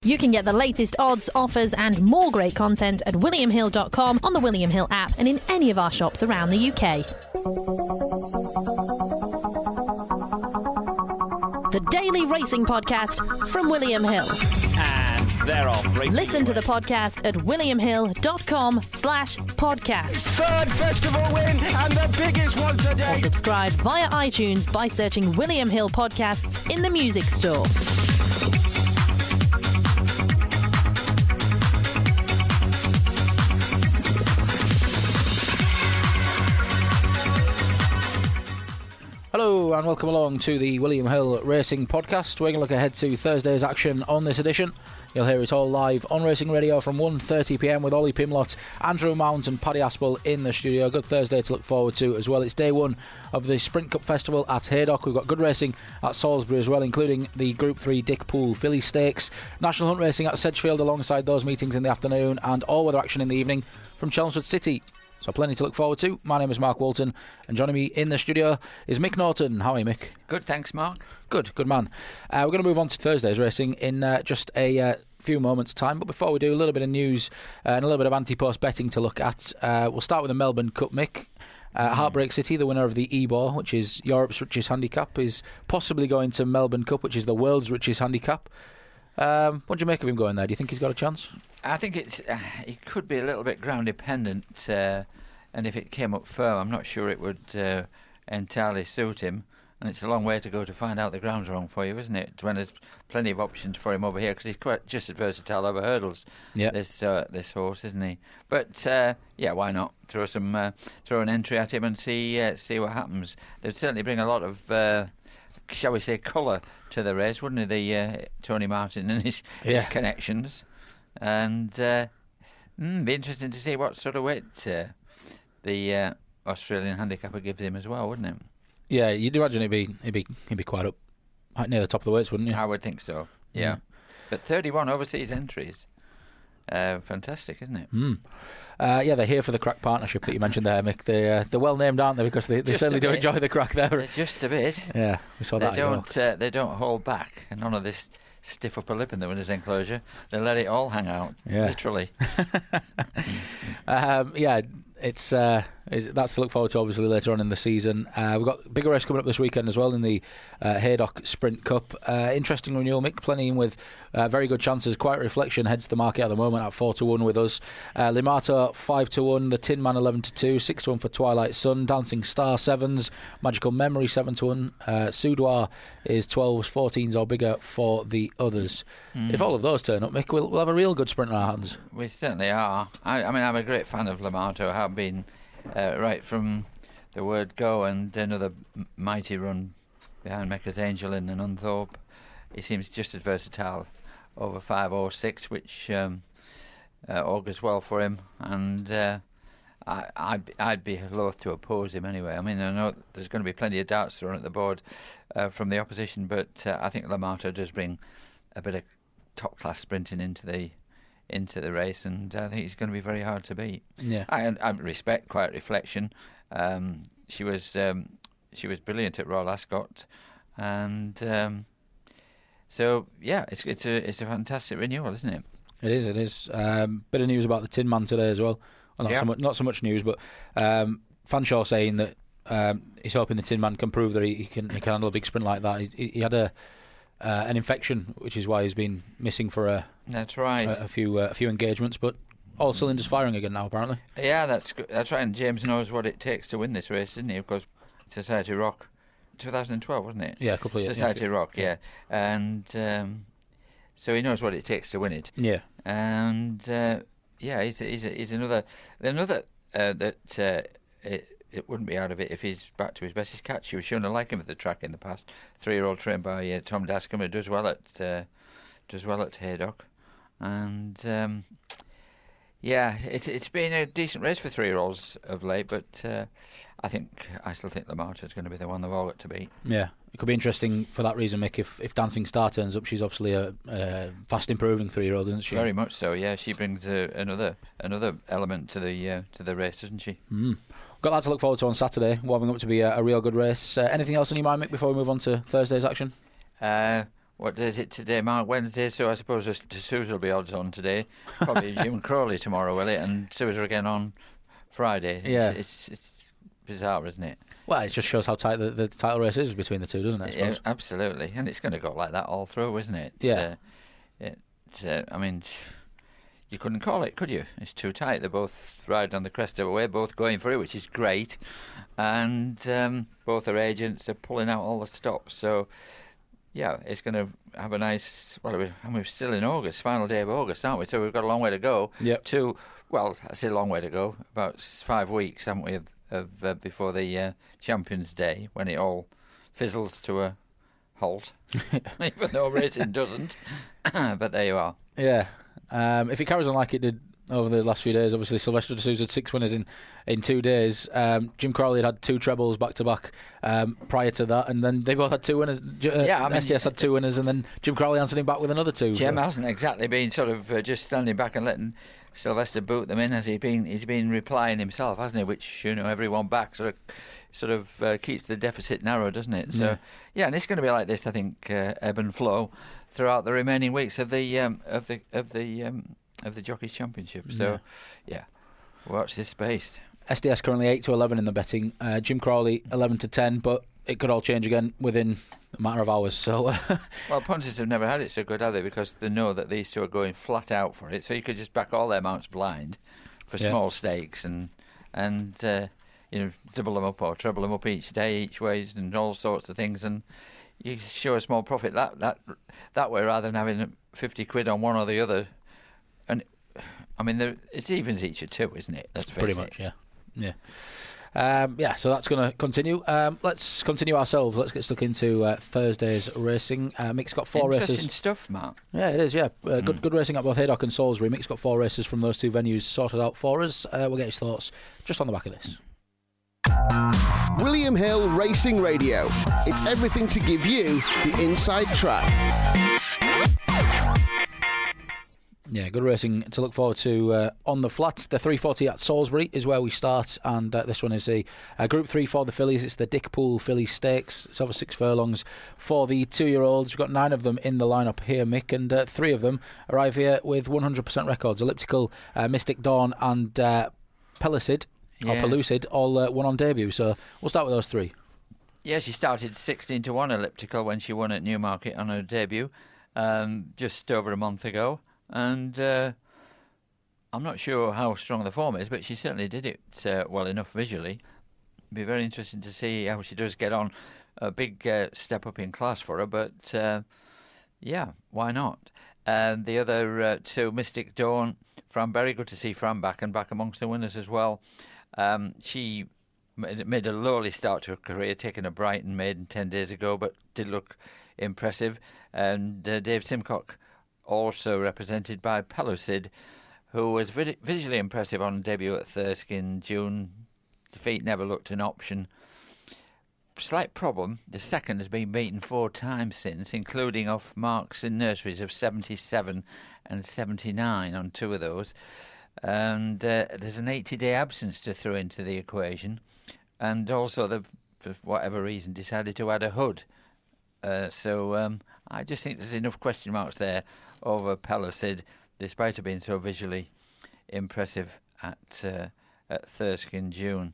You can get the latest odds, offers and more great content at williamhill.com, on the William Hill app and in any of our shops around the UK. The Daily Racing Podcast from William Hill. And they're off. Listen to the podcast at williamhill.com/podcast. Third festival win and the biggest one today. Or subscribe via iTunes by searching William Hill Podcasts in the music store. Hello and welcome along to the William Hill Racing Podcast. We're going to look ahead to Thursday's action on this edition. You'll hear it all live on Racing Radio from 1:30pm with Ollie Pimlott, Andrew Mount and Paddy Aspel in the studio. Good Thursday to look forward to as well. It's day one of the Sprint Cup Festival at Haydock. We've got good racing at Salisbury as well, including the Group 3 Dick Pool Filly Stakes. National Hunt Racing at Sedgefield alongside those meetings in the afternoon, and all-weather action in the evening from Chelmsford City. So plenty to look forward to. My name is Mark Walton, and joining me in the studio is Mick Norton. How are you, Mick? Good, thanks, Mark. Good man. We're going to move on to Thursday's racing in just a few moments' time. But before we do, a little bit of news and a little bit of anti-post betting to look at. We'll start with the Melbourne Cup, Mick. Heartbreak City, the winner of the Ebor, which is Europe's richest handicap, is possibly going to Melbourne Cup, which is the world's richest handicap. What do you make of him going there? Do you think he's got a chance? I think it could be a little bit ground dependent, and if it came up firm, I'm not sure it would entirely suit him. And it's a long way to go to find out the ground's wrong for you, isn't it? When there's plenty of options for him over here, because he's quite just as versatile over hurdles. Yeah. This horse, isn't he? But yeah, why not throw an entry at him and see what happens? They'd certainly bring a lot of shall we say colour to the race, wouldn't it? The Tony Martin and his connections, and be interesting to see what sort of weight the Australian handicapper gives him as well, wouldn't it? Yeah, you'd imagine he'd be quite up near the top of the weights, wouldn't you? I would think so. Yeah, but 31 overseas entries, fantastic, isn't it? Yeah, they're here for the crack partnership that you mentioned there, Mick. They're well named, aren't they? Because they certainly do enjoy the crack there. Just a bit. Yeah, we saw that. They don't hold back, and none of this stiff upper lip in the winner's enclosure. They let it all hang out, literally. Yeah. It's that's to look forward to obviously later on in the season. We've got a bigger race coming up this weekend as well in the Haydock Sprint Cup. Interesting renewal, Mick, plenty in with very good chances. Quiet Reflection heads the market at the moment at 4-1 with us. Limato 5-1, the Tin Man 11-2, 6-1 for Twilight Sun, Dancing Star 7s, Magical Memory 7-1, Soudoir is 12s, 14s or bigger for the others. If all of those turn up, Mick, we'll have a real good sprint in our hands. We certainly are. I mean, I'm a great fan of Limato. I have been right from the word go, and another mighty run behind Mecca's Angel in the Nunthorpe. He seems just as versatile over 5 or 6, which augurs well for him, and I'd be loath to oppose him anyway. I mean, I know there's going to be plenty of darts thrown at the board from the opposition, but I think Limato does bring a bit of top-class sprinting into the race, and I think he's going to be very hard to beat. Yeah, I respect Quiet Reflection. She was brilliant at Royal Ascot, and so yeah, it's a fantastic renewal, isn't it? It is. Bit of news about the Tin Man today as well. Not so much news, but Fanshawe saying that he's hoping the Tin Man can prove that he can handle a big sprint like that. He had an infection, which is why he's been missing for that's right. a few engagements, but all cylinders firing again now, apparently. Yeah, that's right. And James knows what it takes to win this race, doesn't he? Of course, Society Rock, 2012, wasn't it? Yeah, a couple of years. Society Rock, yeah. And so he knows what it takes to win it. Yeah. And he's another that it wouldn't be out of it if he's back to his best. His catch, he was shown to like him at the track in the past. 3-year-old trained by Tom Dascombe, who does well at Haydock, and it's been a decent race for 3-year-olds of late. But I still think Limato is going to be the one they've all got to beat. Yeah, it could be interesting for that reason, Mick. If Dancing Star turns up, she's obviously a fast improving 3-year-old, isn't she? Very much so. Yeah, she brings another element to the race, doesn't she? Got that to look forward to on Saturday, warming up to be a real good race. Anything else on your mind, Mick, before we move on to Thursday's action? What day is it today, Mark? Wednesday, so I suppose Sousa will be odds on today. Probably Jim Crawley tomorrow, will it? And Sousa again on Friday. Yeah. It's bizarre, isn't it? Well, it just shows how tight the title race is between the two, doesn't it? I Yeah, suppose? absolutely. And it's going to go like that all through, isn't it? Yeah. I mean, you couldn't call it, could you? It's too tight. They're both riding on the crest of a wave, both going for it, which is great. And both their agents are pulling out all the stops. So, yeah, it's going to have a nice... Well, we're still in August, final day of August, aren't we? So we've got a long way to go. Yep. Well, I say a long way to go. About 5 weeks, haven't we, before the Champions' Day, when it all fizzles to a halt. Even though racing doesn't. But there you are. Yeah. If it carries on like it did over the last few days, obviously Silvestre de Sousa had 6 winners in 2 days. Jim Crawley had 2 trebles back to back prior to that, and then they both had 2 winners. SDS had 2 winners, and then Jim Crawley answered him back with another 2. Jim hasn't exactly been sort of just standing back and letting Silvestre boot them in, as he's been replying himself, hasn't he? Which, everyone back sort of keeps the deficit narrow, doesn't it? So yeah, and it's going to be like this, I think, ebb and flow throughout the remaining weeks of the Jockeys Championship. So yeah, watch this space. SDS currently 8-11 in the betting. Jim Crawley 11-10, but it could all change again within a matter of hours. So, well, punters have never had it so good, have they? Because they know that these two are going flat out for it. So you could just back all their mounts blind for small stakes and double them up or treble them up each day, each way, and all sorts of things, and you show a small profit that way rather than having 50 quid on one or the other. And I mean, it evens each of two, isn't it? Let's face pretty much, yeah. So that's going to continue. Let's continue ourselves. Let's get stuck into Thursday's racing. Mick's got 4 races. Interesting stuff, Mark. Yeah, it is, yeah. Good racing at both Haydock and Salisbury. Mick's got 4 races from those 2 venues sorted out for us. We'll get his thoughts just on the back of this. William Hill Racing Radio. It's everything to give you the inside track. Yeah, good racing to look forward to on the flat. The 340 at Salisbury is where we start, and this one is a Group 3 for the fillies. It's the Dick Poole Filly Stakes. It's over 6 furlongs for the 2-year-olds. We've got 9 of them in the lineup here, Mick, and 3 of them arrive here with 100% records. Elliptical, Mystic Dawn, and Pellucid, or Pellucid, all won on debut. So we'll start with those 3. Yeah, she started 16-1 Elliptical when she won at Newmarket on her debut just over a month ago. And I'm not sure how strong the form is, but she certainly did it well enough visually. It'd be very interesting to see how she does get on. A big step up in class for her, but yeah, why not? And the other 2, Mystic Dawn, Fran Berry, good to see Fran back and back amongst the winners as well. She made a lowly start to her career, taking a Brighton maiden 10 days ago, but did look impressive. And Dave Simcock, also represented by Pellucid, who was visually impressive on debut at Thirsk in June. Defeat never looked an option. Slight problem, the second has been beaten 4 times since, including off marks in nurseries of 77 and 79 on 2 of those. And there's an 80-day absence to throw into the equation. And also, they've, for whatever reason, decided to add a hood. So I just think there's enough question marks there over Pellucid, despite her being so visually impressive at Thirsk in June.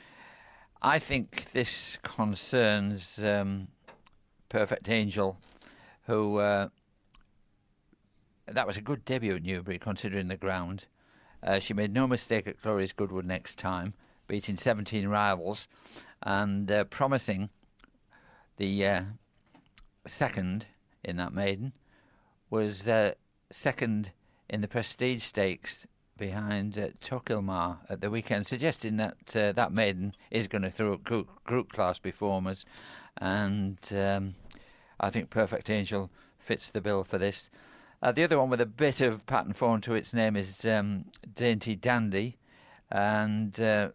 I think this concerns Perfect Angel, who that was a good debut at Newbury, considering the ground. She made no mistake at Glorious Goodwood next time, beating 17 rivals, and promising the second in that maiden was second in the Prestige Stakes behind Tokilmar at the weekend, suggesting that that maiden is going to throw group class performers, and I think Perfect Angel fits the bill for this. The other one with a bit of pattern form to its name is Dainty Dandy, and didn't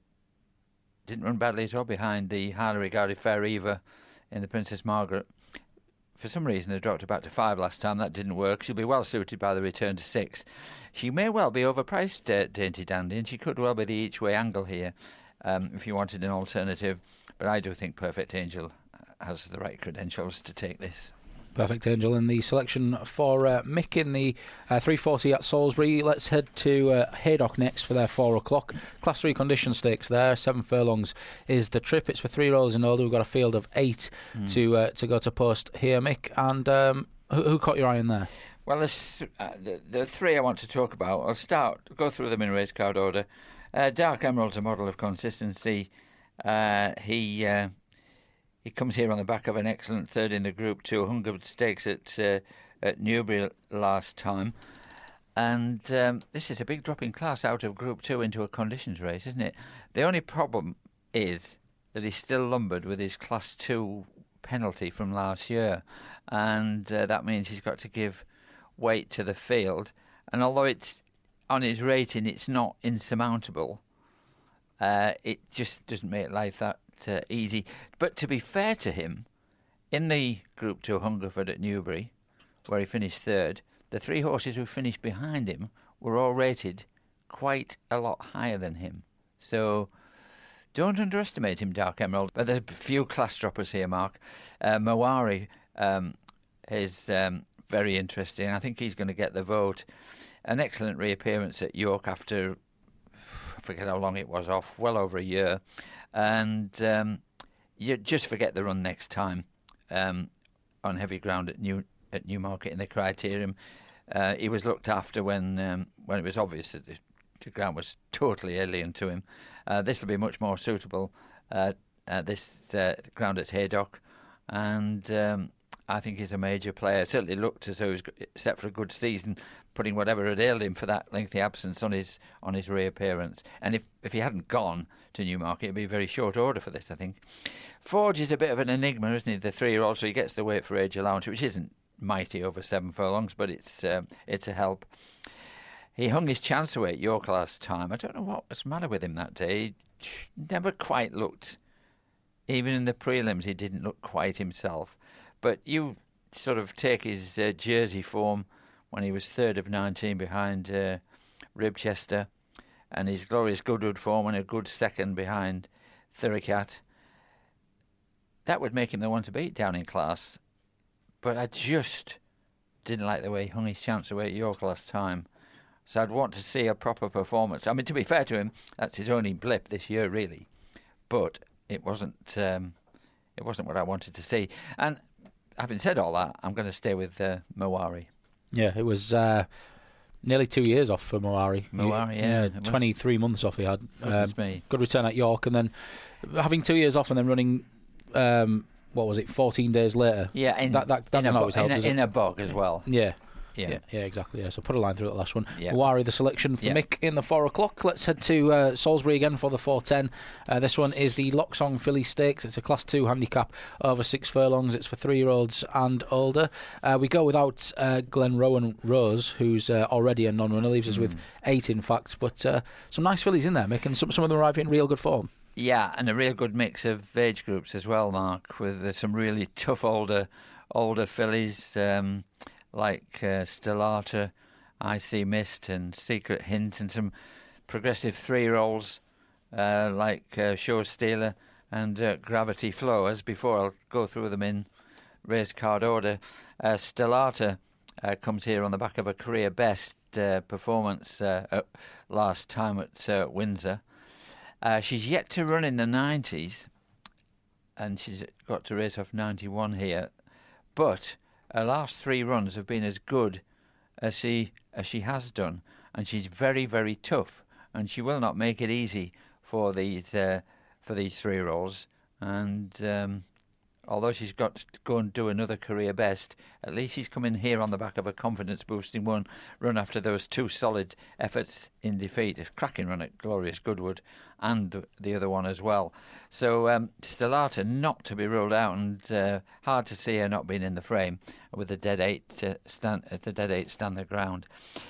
run badly at all behind the highly regarded Fair Eva in the Princess Margaret. For some reason, they dropped her back to 5 last time. That didn't work. She'll be well suited by the return to 6. She may well be overpriced, Dainty Dandy, and she could well be the each-way angle here if you wanted an alternative. But I do think Perfect Angel has the right credentials to take this. Perfect Angel in the selection for Mick in the 340 at Salisbury. Let's head to Haydock next for their 4 o'clock. Class 3 condition stakes there. 7 furlongs is the trip. It's for 3-year-olds and older. We've got a field of 8 to go to post here, Mick. And who caught your eye in there? Well, the 3 I want to talk about. I'll go through them in race card order. Dark Emerald's a model of consistency. He comes here on the back of an excellent third in the Group 2 Hungerford Stakes at Newbury last time. And this is a big drop in class out of Group 2 into a conditions race, isn't it? The only problem is that he's still lumbered with his Class 2 penalty from last year. And that means he's got to give weight to the field. And although it's on his rating, it's not insurmountable. It just doesn't make life that easy. But to be fair to him, in the Group 2 Hungerford at Newbury, where he finished third, the 3 horses who finished behind him were all rated quite a lot higher than him. So don't underestimate him, Dark Emerald. But there's a few class droppers here, Mark. Mawari is very interesting. I think he's going to get the vote. An excellent reappearance at York after, I forget how long it was off, well over a year. And you just forget the run next time on heavy ground at Newmarket in the Criterium. He was looked after when it was obvious that the ground was totally alien to him. This will be much more suitable, this ground at Haydock. And I think he's a major player. It certainly looked as though he was set for a good season, putting whatever had ailed him for that lengthy absence on his reappearance. And if he hadn't gone to Newmarket, it'd be a very short order for this, I think. Forge is a bit of an enigma, isn't he? The 3-year-old, so he gets the weight for age allowance, which isn't mighty over 7 furlongs, but it's a help. He hung his chance away at York last time. I don't know what was the matter with him that day. He never quite looked, even in the prelims, he didn't look quite himself. But you sort of take his Jersey form when he was 3rd of 19 behind Ribchester, and his Glorious Goodwood form when a good 2nd behind Thuricat. That would make him the one to beat down in class. But I just didn't like the way he hung his chance away at York last time. So I'd want to see a proper performance. I mean, to be fair to him, that's his only blip this year, really. But it wasn't what I wanted to see. And having said all that, I'm going to stay with Mawari. Yeah, it was nearly 2 years off for Mawari. Yeah. 23 months off he had. Me. Good return at York, and then having 2 years off and then running, 14 days later? Yeah, that doesn't always help, does it? In a bog as well. Yeah, exactly. Yeah, so put a line through that last one. Yeah. Mawari, the selection for Mick in the 4 o'clock. Let's head to Salisbury again for the 4:10. This one is the Locksong Filly Stakes. It's a Class 2 handicap over 6 furlongs. It's for 3-year-olds and older. We go without Glen Rowan Rose, who's already a non-runner. Leaves us with 8, in fact. But some nice fillies in there, Mick, and some of them arriving in real good form. Yeah, and a real good mix of age groups as well, Mark, with some really tough older fillies. Like Stellata, I See Mist and Secret Hint, and some progressive 3-year-olds like Show Stealer and Gravity Flow. As before, I'll go through them in race card order. Stellata comes here on the back of a career best performance last time at Windsor. She's yet to run in the 90s, and she's got to race off 91 here, but her last 3 runs have been as good as she has done, and she's very, very tough, and she will not make it easy for these 3-year-olds. And although she's got to go and do another career best, at least she's come in here on the back of a confidence-boosting run after those 2 solid efforts in defeat. A cracking run at Glorious Goodwood and the other one as well. So Stellata not to be ruled out, and hard to see her not being in the frame with the dead 8 stand the ground.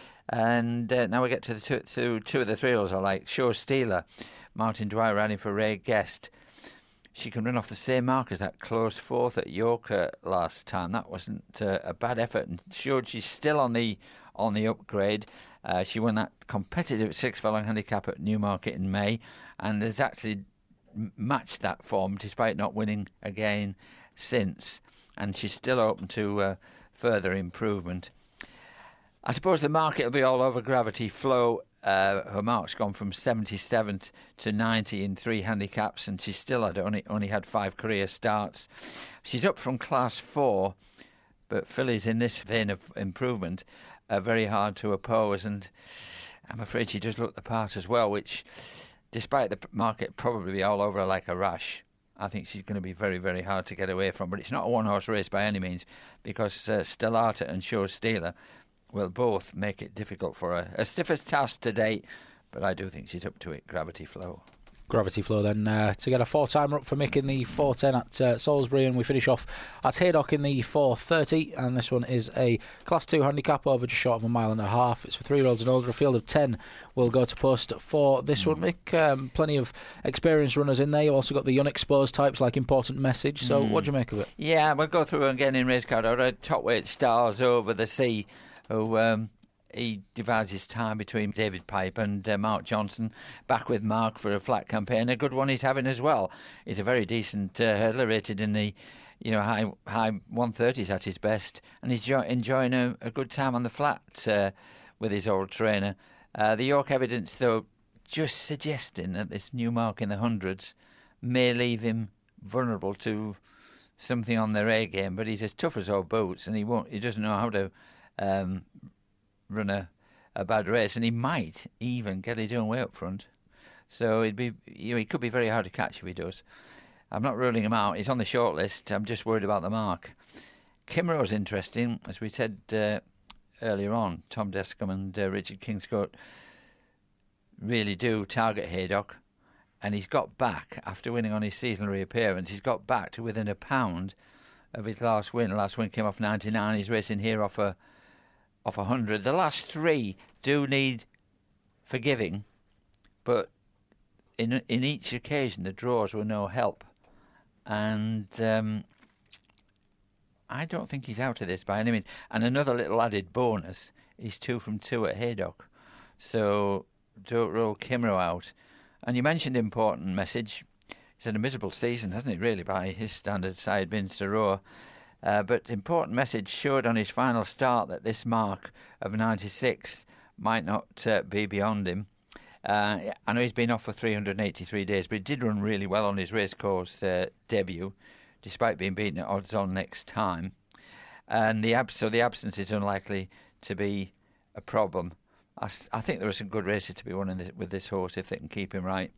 And now we get to the two of the 3-year-olds I like. Show Stealer, Martin Dwyer riding for Ray Guest. She can run off the same mark as that close 4th at York last time. That wasn't a bad effort, and showed she's still on the upgrade. She won that competitive 6-furlong handicap at Newmarket in May, and has actually matched that form despite not winning again since. and she's still open to further improvement. I suppose the market will be all over Gravity Flow. Her mark's gone from 77th to 90 in 3 handicaps, and she's still only had 5 career starts. She's up from Class 4, but fillies in this vein of improvement are very hard to oppose, and I'm afraid she does look the part as well, which, despite the market probably be all over her like a rash, I think she's going to be very, very hard to get away from. But it's not a one-horse race by any means, because Stellata and Show Stealer will both make it difficult for her. Her stiffest task to date, but I do think she's up to it. Gravity Flow. Gravity Flow then to get a 4-timer up for Mick in the 4:10 at Salisbury, and we finish off at Haydock in the 4:30, and this one is a Class 2 handicap over just short of 1.5 miles. It's for 3-year-olds and older. A field of 10 will go to post for this one, Mick. Plenty of experienced runners in there. You've also got the unexposed types like Important Message, so what do you make of it? Yeah, we'll go through again in race card order. Top weight Stars Over the Sea, who he divides his time between David Pipe and Mark Johnson. Back with Mark for a flat campaign. A good one he's having as well. He's a very decent hurdler, rated in the high 130s at his best, and he's enjoying a good time on the flat with his old trainer. The York Evidence, though, just suggesting that this new mark in the hundreds may leave him vulnerable to something on their A game, but he's as tough as old boots, and he doesn't know how to run a bad race, and he might even get his own way up front. So he could be very hard to catch if he does. I'm not ruling him out. He's on the short list. I'm just worried about the mark. Kimro's interesting, as we said earlier on. Tom Descombe and Richard Kingscote really do target Haydock, and he's got back after winning on his seasonal reappearance. He's got back to within a pound of his last win. The last win came off 99. He's racing here off 100. The last 3 do need forgiving, but in each occasion the draws were no help, and I don't think he's out of this by any means. And another little added bonus, he's 2 from 2 at Haydock, so don't rule Kimro out. And you mentioned Important Message. He's had a miserable season, hasn't he, really, by his standards, Side Binster Roar. But Important Message showed on his final start that this mark of 96 might not be beyond him. I know he's been off for 383 days, but he did run really well on his racecourse debut, despite being beaten at odds on next time. And the absence is unlikely to be a problem. I think there are some good races to be won with this horse if they can keep him right.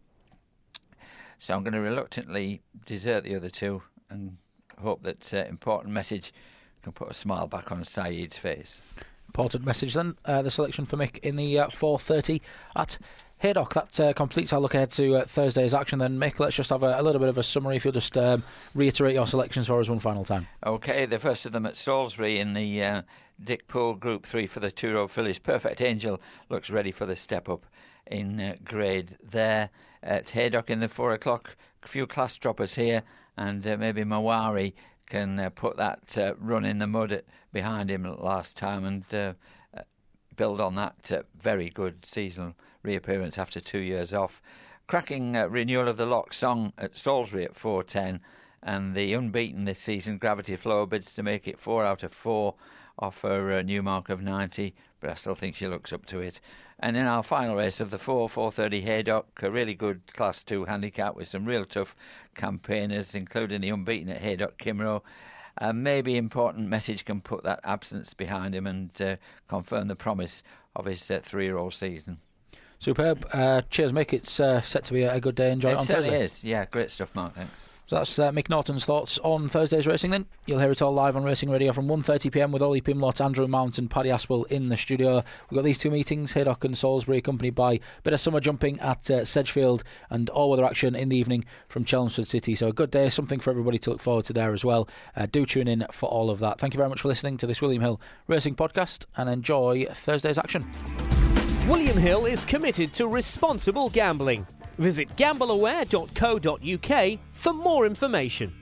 So I'm going to reluctantly desert the other 2 and hope that Important Message can put a smile back on Saeed's face. Important Message then, the selection for Mick in the 4:30 at Haydock. That completes our look ahead to Thursday's action then. Mick, let's just have a little bit of a summary if you'll just reiterate your selections for us one final time. OK, the first of them at Salisbury in the Dick Poole Group 3 for the 2-year-old fillies. Perfect Angel looks ready for the step up in grade there. At Haydock in the 4 o'clock, a few class droppers here, and maybe Mawari can put that run in the mud behind him last time and build on that very good seasonal reappearance after 2 years off. Cracking renewal of the Lock Song at Salisbury at 4:10, and the unbeaten this season Gravity Flow bids to make it 4 out of 4 off her new mark of 90, but I still think she looks up to it. And in our final race of the 4:30 Haydock, a really good Class 2 handicap with some real tough campaigners, including the unbeaten at Haydock, Kimro. Maybe Important Message can put that absence behind him and confirm the promise of his 3-year-old season. Superb. Cheers, Mick. It's set to be a good day. Enjoy it on Thursday. It certainly is. Yeah, great stuff, Mark. Thanks. So that's Mick Norton's thoughts on Thursday's racing then. You'll hear it all live on Racing Radio from 1:30pm with Ollie Pimlott, Andrew Mount and Paddy Aspel in the studio. We've got these 2 meetings, Haydock and Salisbury, accompanied by a bit of summer jumping at Sedgefield and all-weather action in the evening from Chelmsford City. So a good day, something for everybody to look forward to there as well. Do tune in for all of that. Thank you very much for listening to this William Hill Racing podcast, and enjoy Thursday's action. William Hill is committed to responsible gambling. Visit gambleaware.co.uk for more information.